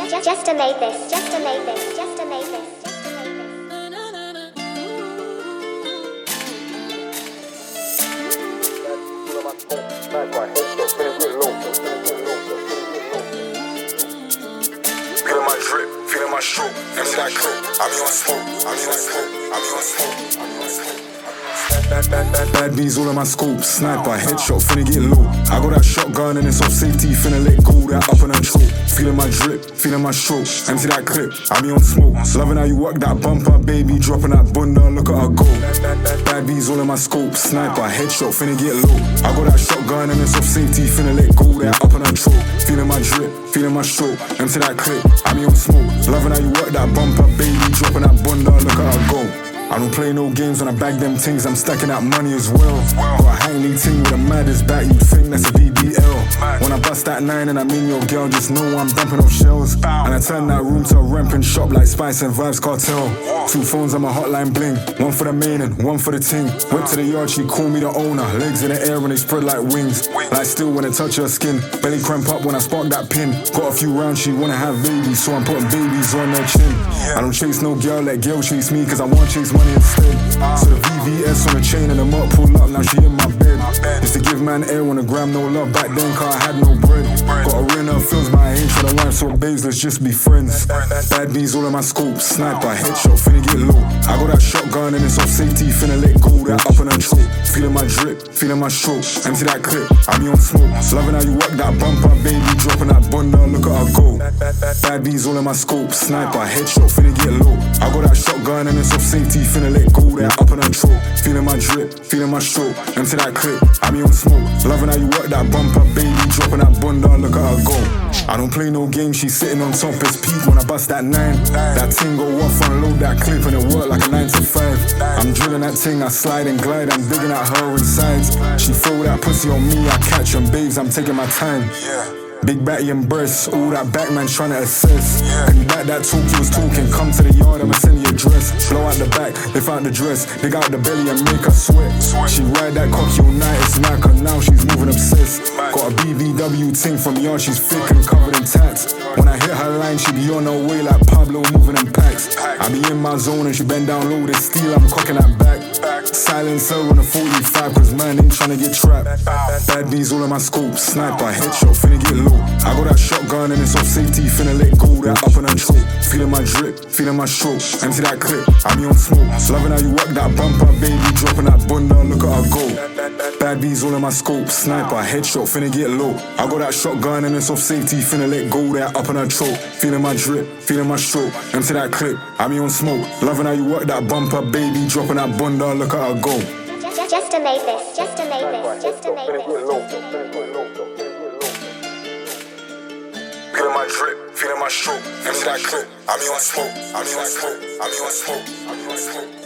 Just made this. Just made this. Just made this. Feeling my drip, feeling my stroke, empty that clip. I be on smoke, I be on smoke, I be on smoke, I be on smoke. Bad bees all in my scope, sniper, headshot, finna get low. I got that shotgun and it's off safety, finna let go, that up and unchoke. Feeling my drip, feeling my stroke, empty that clip, I be on smoke. Loving how you work that bumper, baby, dropping that bunda, look at her go. Bad bees all in my scope, sniper, headshot, finna get low. I got that shotgun and it's off safety, finna let go, that up and unchoke. Feeling my drip, feeling my stroke, empty that clip, I be on smoke. Loving how you work that bumper, baby, dropping that bunda, look at her go. I don't play no games when I bag them things, I'm stacking that money as well. Got a hang lead ting with a maddest back, you'd think that's a BBL. When I bust that 9 and I mean your girl, just know I'm dumping off shells. And I turn that room to a ramping shop like Spice and Vibes Cartel. 2 phones on my hotline bling, 1 for the main and 1 for the ting. Went to the yard, she call me the owner, legs in the air when they spread like wings. Like still when I touch her skin, belly cramp up when I spark that pin. Got a few rounds, she wanna have babies, so I'm putting babies on her chin. I don't chase no girl, let girl chase me, cause I want chase money instead. So the VVS on the chain and the mop pull up, now she in my bed. Used to give man air on the gram, no love back then, cause I had no bread. Got a ring up, feels my ain't for the wife, so babes, let's just be friends. Bad bees all in my scope, sniper, headshot, finna get low. I got that shotgun and it's off safety, finna let go, that up and unchoke. Feeling my drip, feeling my stroke, empty that clip, I be on smoke. Loving how you work that bumper, baby, dropping that bunda, look at her go. Bad bees all in my scope, sniper, headshot, finna get low. I got that shotgun and it's off safety, finna let go, that up and unchoke. Feeling my drip, feeling my stroke, empty that clip, I be on smoke. Loving how you work that bumper, baby, dropping that bunda, look at her go. I don't play no games, she's sitting on top, it's peak when I bust that 9. That ting go off, unload that clip and it work like a 9 to 5. I'm drilling that ting, I slide and glide, I'm digging at her insides. She throw that pussy on me, I catch them babes, I'm taking my time. Big batty and breasts, all that back man trying to assess. And that talk you was talking, come to the yard, I'ma send you a dress. Blow out the back, lift out the dress, dig out the belly and make her sweat. She ride that cocky all night, it's Naka, now she's moving obsessed. Got a BBW ting from yard, she's thick and covered in tats. When I hit her line, she be on her way like Pablo moving in packs. I be in my zone and she bend down low, this steel, I'm cocking that back. Silencer on a 45, cause man ain't tryna get trapped. Bad bees all in my scope, sniper, headshot, finna get low. I got that shotgun and it's off safety, finna let go, that up and unchoke. Feeling my drip, feeling my stroke, empty that clip, I be on smoke. Loving how you work that bumper, baby, dropping that bunda, look at her go. Bad bees all in my scope, sniper, headshot, finna get low. I got that shotgun and it's off safety, finna let go, that up and unchoke. Feeling my drip, feeling my stroke, empty that clip, I be on smoke. Loving how you work that bumper, baby, dropping that bunda, look at her go. Just made this. Just made this. Just made this. Feeling my drip, feeling my stroke, empty that clip, I be on smoke, I be on smoke, I be on smoke, I be on smoke.